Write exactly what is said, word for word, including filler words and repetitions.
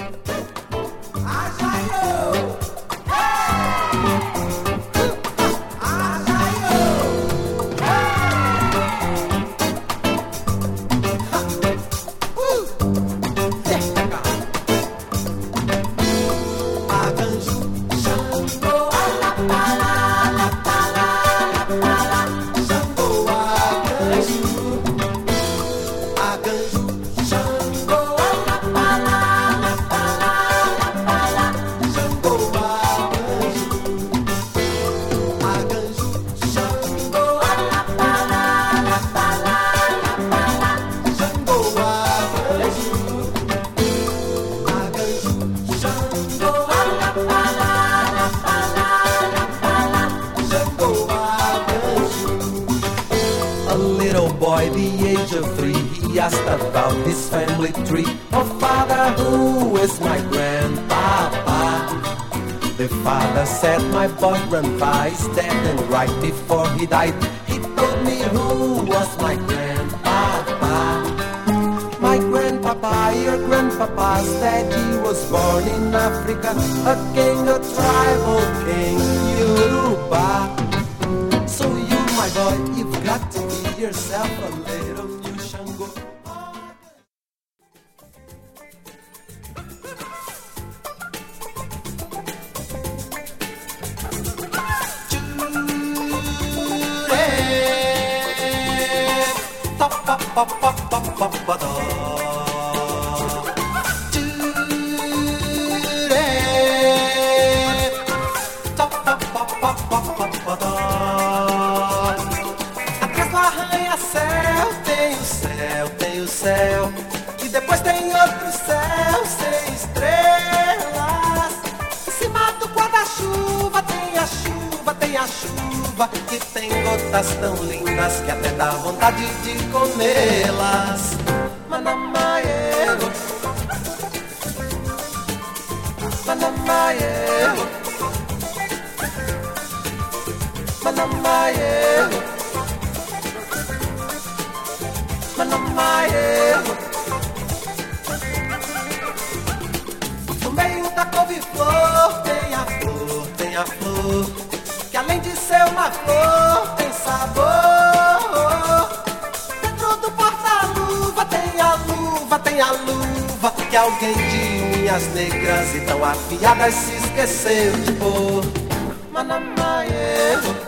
Boy, the age of three, he asked about his family tree. Oh father, who is my grandpapa? The father said, my boy, grandpa is dead. And right before he died, he told me who was my grandpapa. My grandpapa, your grandpapa said he was born in Africa, a king, a tribal king, Yoruba. So you, my boy, you've got to be yourself a little new Shango. Céu, e depois tem outro céu sem estrelas. Em cima do guarda-chuva tem a chuva, tem a chuva, que tem gotas tão lindas que até dá vontade de comê-las. Manamaero, Manamaero, Manamaero, Manamaero. No meio da couve-flor tem a flor, tem a flor, que além de ser uma flor tem sabor. Dentro do porta-luva tem a luva, tem a luva, que alguém de unhas negras e tão afiadas se esqueceu de pôr. Manamaero.